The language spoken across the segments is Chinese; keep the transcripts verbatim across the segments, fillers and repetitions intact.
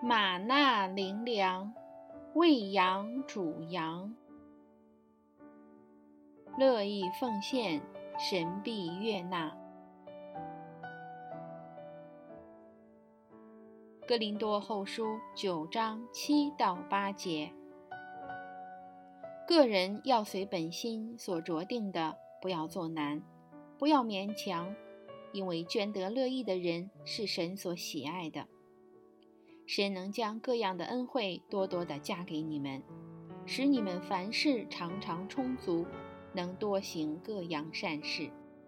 玛纳灵粮，喂养主羊。乐意奉献，神必悦纳。哥林多后书九章七到八节。个人要随本心所酌定的，不要做难，不要勉强，因为捐得乐意的人是神所喜爱的。神能将各样的恩惠多多地加给你们，使你们凡事常常充足，能多行各样善事。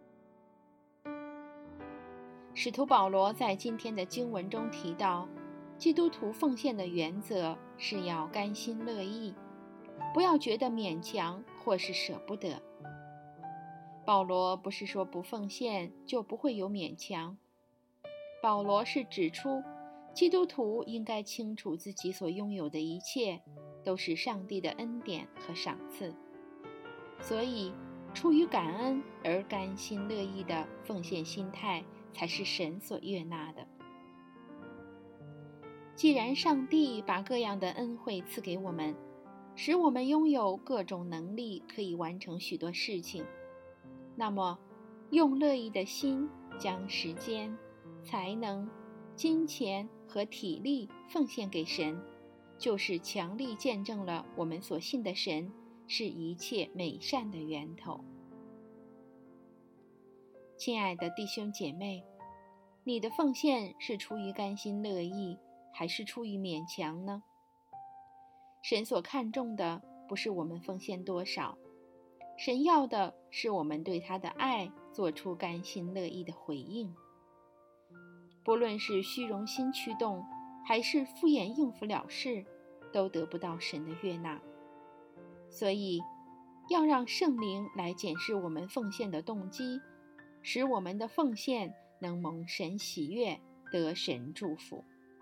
使徒保罗在今天的经文中提到，基督徒奉献的原则是要甘心乐意，不要觉得勉强或是舍不得。保罗不是说不奉献就不会有勉强，保罗是指出基督徒应该清楚自己所拥有的一切都是上帝的恩典和赏赐，所以出于感恩而甘心乐意的奉献心态才是神所悦纳的。既然上帝把各样的恩惠赐给我们，使我们拥有各种能力可以完成许多事情，那么用乐意的心将时间、才能、金钱和体力奉献给神，就是强力见证了我们所信的神是一切美善的源头。亲爱的弟兄姐妹，你的奉献是出于甘心乐意，还是出于勉强呢？神所看重的不是我们奉献多少，神要的是我们对他的爱做出甘心乐意的回应。不论是虚荣心驱动，还是敷衍应付了事，都得不到神的悦纳。所以要让圣灵来检视我们奉献的动机，使我们的奉献能蒙神喜悦，得神祝福。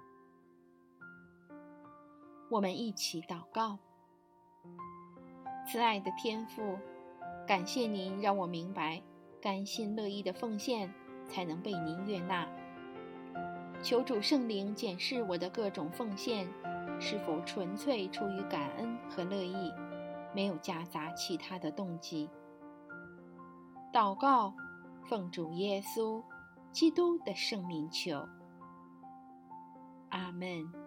我们一起祷告。慈爱的天父，感谢您让我明白甘心乐意的奉献才能被您悦纳。求主圣灵检视我的各种奉献是否纯粹出于感恩和乐意，没有夹杂其他的动机。祷告，奉主耶稣基督的圣名求，阿们。